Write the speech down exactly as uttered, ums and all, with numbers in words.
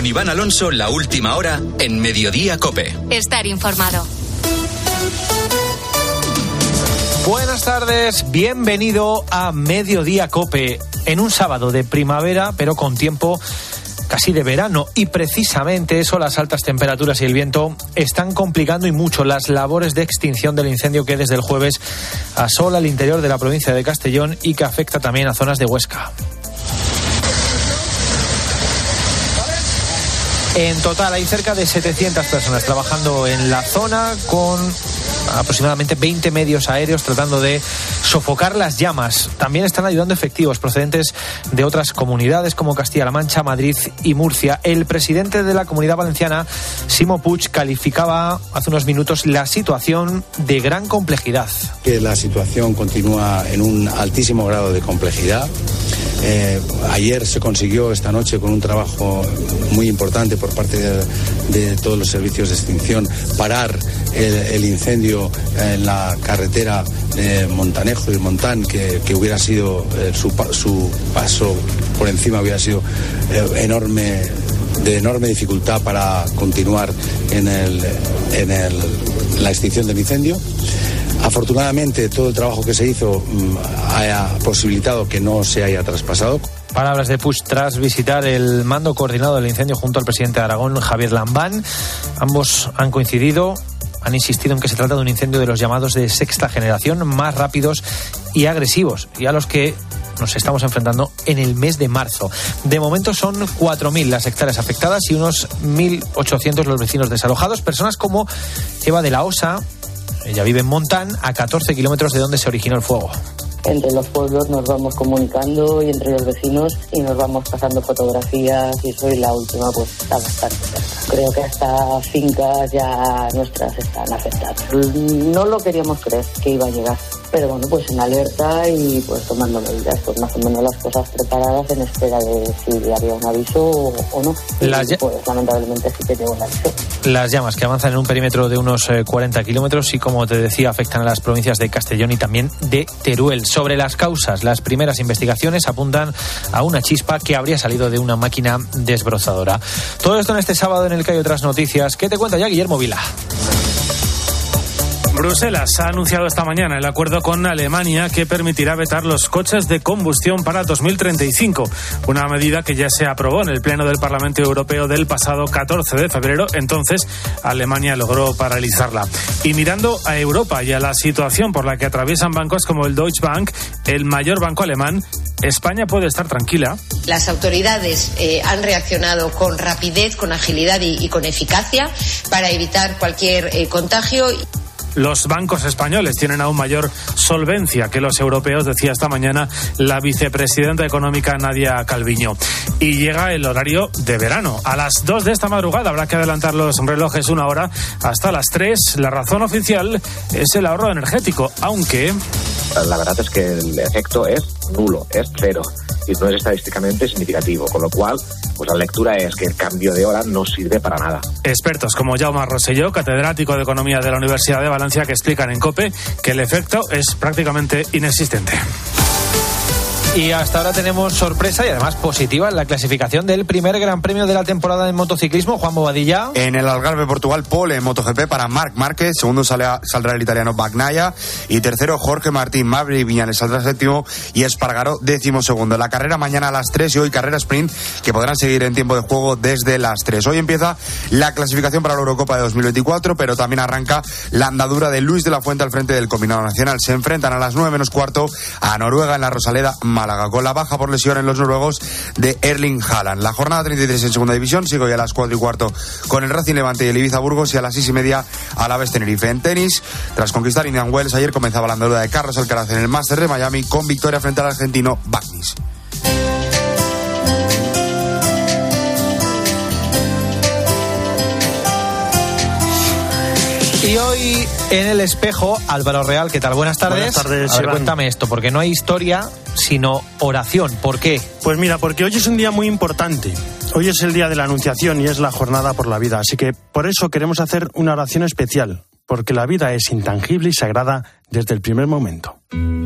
Con Iván Alonso, la última hora en Mediodía COPE. Estar informado. Buenas tardes, bienvenido a Mediodía COPE. En un sábado de primavera, pero con tiempo casi de verano, y precisamente eso, las altas temperaturas y el viento están complicando y mucho las labores de extinción del incendio que desde el jueves asola el interior de la provincia de Castellón y que afecta también a zonas de Huesca. En total hay cerca de setecientas personas trabajando en la zona con aproximadamente veinte medios aéreos tratando de sofocar las llamas. También están ayudando efectivos procedentes de otras comunidades como Castilla-La Mancha, Madrid y Murcia. El presidente de la Comunidad Valenciana, Ximo Puig, calificaba hace unos minutos la situación de gran complejidad. Que la situación continúa en un altísimo grado de complejidad. Eh, ayer se consiguió, esta noche, con un trabajo muy importante por parte de, de todos los servicios de extinción, parar el, el incendio en la carretera de Montanejo y Montán, que, que hubiera sido eh, su, su paso por encima hubiera sido eh, enorme, de enorme dificultad para continuar en, el, en el, la extinción del incendio. Afortunadamente, todo el trabajo que se hizo haya posibilitado que no se haya traspasado. Palabras de Puig tras visitar el mando coordinado del incendio junto al presidente de Aragón, Javier Lambán. Ambos han coincidido, han insistido en que se trata de un incendio de los llamados de sexta generación, más rápidos y agresivos, y a los que nos estamos enfrentando en el mes de marzo. De momento son cuatro mil las hectáreas afectadas y unos mil ochocientos los vecinos desalojados. Personas como Eva de la Osa, ella vive en Montán, a catorce kilómetros de donde se originó el fuego. Entre los pueblos nos vamos comunicando y entre los vecinos y nos vamos pasando fotografías y eso, y la última pues está bastante cerca. Creo que hasta fincas ya nuestras están afectadas. No lo queríamos creer que iba a llegar, pero bueno, pues en alerta y pues tomando medidas, pues más o menos las cosas preparadas en espera de si había un aviso o, o no. Las y pues lamentablemente sí que llegó el aviso. Las llamas, que avanzan en un perímetro de unos eh, cuarenta kilómetros y, como te decía, afectan a las provincias de Castellón y también de Teruel. Sobre las causas, las primeras investigaciones apuntan a una chispa que habría salido de una máquina desbrozadora. Todo esto en este sábado en el que hay otras noticias. ¿Qué te cuenta ya Guillermo Vila? Bruselas ha anunciado esta mañana el acuerdo con Alemania que permitirá vetar los coches de combustión para dos mil treinta y cinco, una medida que ya se aprobó en el Pleno del Parlamento Europeo del pasado catorce de febrero. Entonces, Alemania logró paralizarla. Y mirando a Europa y a la situación por la que atraviesan bancos como el Deutsche Bank, el mayor banco alemán, España puede estar tranquila. Las autoridades eh, han reaccionado con rapidez, con agilidad y, y con eficacia para evitar cualquier eh, contagio. Los bancos españoles tienen aún mayor solvencia que los europeos, decía esta mañana la vicepresidenta económica Nadia Calviño. Y llega el horario de verano. A las dos de esta madrugada habrá que adelantar los relojes una hora hasta las tres. La razón oficial es el ahorro energético, aunque la verdad es que el efecto es nulo, es cero, y no es estadísticamente significativo, con lo cual pues la lectura es que el cambio de hora no sirve para nada. Expertos como Jaume Rosselló, catedrático de Economía de la Universidad de Valencia, que explican en COPE que el efecto es prácticamente inexistente. Y hasta ahora tenemos sorpresa y además positiva en la clasificación del primer Gran Premio de la temporada en motociclismo. Juan Bobadilla. En el Algarve, Portugal, pole en MotoGP para Marc Márquez. Segundo sale a, saldrá el italiano Bagnaia. Y tercero, Jorge Martín. Maverick Viñales saldrá séptimo y Espargaró décimo segundo. La carrera mañana a las tres y hoy carrera sprint que podrán seguir en tiempo de juego desde las tres. Hoy empieza la clasificación para la Eurocopa de dos mil veinticuatro, pero también arranca la andadura de Luis de la Fuente al frente del combinado nacional. Se enfrentan a las nueve menos cuarto a Noruega en la Rosaleda, Málaga, con la baja por lesión en los noruegos de Erling Haaland. La jornada treinta y tres en segunda división sigue hoy a las cuatro y cuarto con el Racing Levante y el Ibiza Burgos, y a las seis y media a la vez Tenerife. En tenis, tras conquistar Indian Wells, ayer comenzaba la andadura de Carlos Alcaraz en el Máster de Miami con victoria frente al argentino Bagnis. Y hoy en El Espejo, Álvaro Real, ¿qué tal? Buenas tardes. Buenas tardes, A ver, Iván. cuéntame esto, porque no hay historia, sino oración. ¿Por qué? Pues mira, porque hoy es un día muy importante. Hoy es el día de la Anunciación y es la jornada por la vida. Así que por eso queremos hacer una oración especial, porque la vida es intangible y sagrada desde el primer momento.